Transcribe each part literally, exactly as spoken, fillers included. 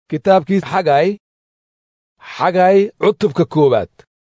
kitaabkii xagay xagay cutubka koowaad.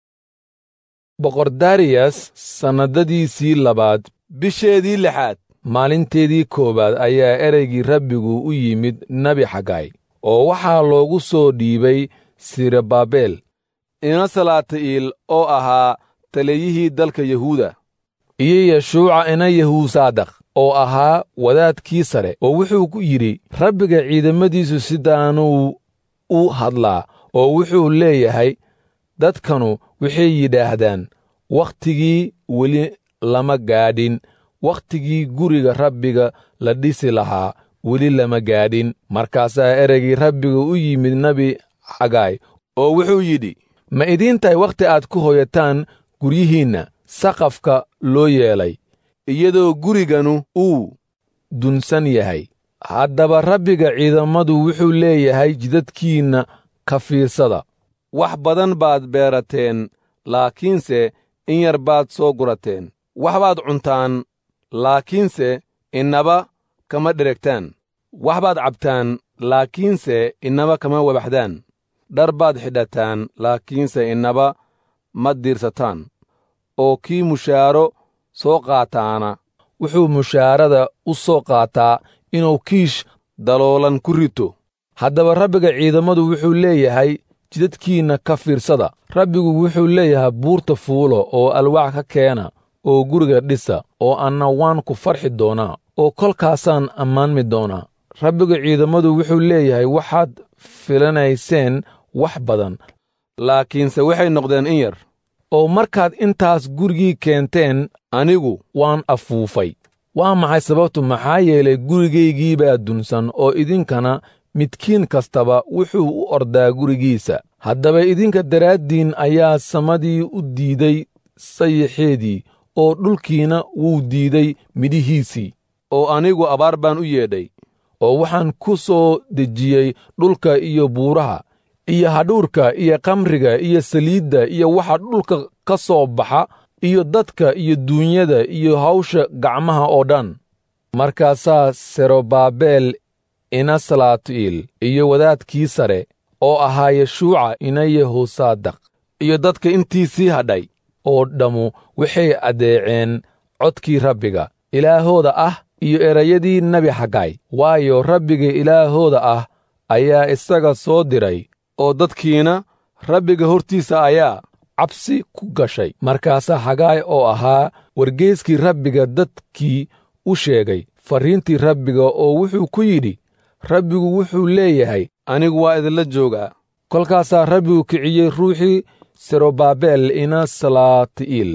boqor dariyas sannadadiisii labaad bisheedii lixaad maalinteedii koowaad ayaa ereygii rabbigu u yimid nebi xagay oo waxaa loogu soo dhiibay sirababel ina salaati'iil oo ahaa taliyihii dalka yahuuda iyo yeshuuca ina yahuusaadaq oo ahaa wadaadkii sare oo wuxuu ku yidhi rabbiga ciidamadiisu sidaanuu u hadlaa oo wuxuu leeyahay dadkanu waxay yidhaahdaan wakhtigii weli lama gaadhin wakhtigii guriga rabbiga la dhisi lahaa weli lama gaadhin markaasaa ereygii rabbiga u yimid nebi xagay oo wuxuu yidhi ma idiin tahay wakhti aad ku hoyataan guryihiinna saqafka loo yeelay iyadoo guriganu uu dunsan yahay haddaba rabbiga ciidamadu wuxuu leeyahay jidadkiinna ka fiirsada wax badan baad beerateen laakiinse in yar baad soo gurateen wax baad cuntaan laakiinse innaba kama dheregtaan wax baad cabtaan laakiinse innaba kama wabaxdaan dhar baad xidhataan laakiinse innaba ma diirsataan oo kii mushaaro soo qaataana wuxuu mushaarada u soo qaataa inuu kiish daloolan ku rito haddaba rabbiga ciidamadu wuxuu leeyahay jidadkiinna ka fiirsada rabbigu wuxuu leeyahay buurta fuulo oo alwaax ka keena oo guriga dhisa oo anna waan ku farxi doonaa oo kolkaasaan ammaanmi doonaa rabbiga ciidamadu wuxuu leeyahay waxaad filanayseen wax badan laakiinse waxay noqdeen in yar oo markaad intaas gurigii keenteen anigu waan afuufay waa maxay sababtu maxaa yeelay gurigaygii baa dunsan oo idinkana midkiin kastaba wuxuu u ordaa gurigiisa haddaba idinka daraaddiin ayaa samadii u diiday sayixeedii oo dhulkiina wuu diiday midhihiisii oo anigu abaar baan u yeedhay oo waxaan ku soo dejiyey dhulka iyo buuraha iyo hadhuurka iyo kamriga iyo saliidda iyo waxa dhulka ka soo baxa iyo dadka iyo duunyada iyo hawsha gacmaha oo dhan markaasaa serobabel ina salaati'iil iyo wadaadkii sare oo ahaa yeshuuca ina yehosaadaq iyo dadka intiisii hadhay oo dhammu waxay addeeceen codkii rabbiga ilaahooda ah iyo erayadii nebi xagay waayo rabbiga ilaahooda ah ayaa isaga soo diray oo dadkiina rabbiga hortiisa ayaa cabsi ku gashay markaasaa xagay oo ahaa wargeyskii rabbiga dadkii u sheegay farriintii rabbiga oo wuxuu ku yidhi rabbigu wuxuu leeyahay anigu waa idinla joogaa kolkaasaa rabbigu kiciyey ruuxii serobabel ina salaati'iil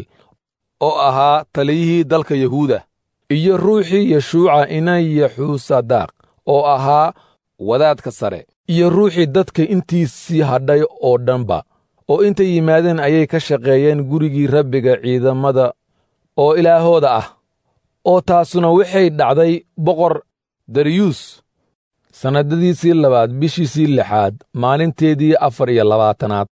oo ahaa taliyihii dalka yahuuda iyo ruuxii yeshuuca ina yaxuusaadaaq oo ahaa wadaadka sare iyo ruuxii dadka intiisii hadhay oo dhanba oo intay yimaadeen ayay ka shaqeeyeen gurigii rabbiga ciidamada oo ilaahooda ah oo taasuna waxay dhacday boqor dariyuus sannadadiisii labaad bishiisii lixaad maalinteedii afar iyo labaatanaad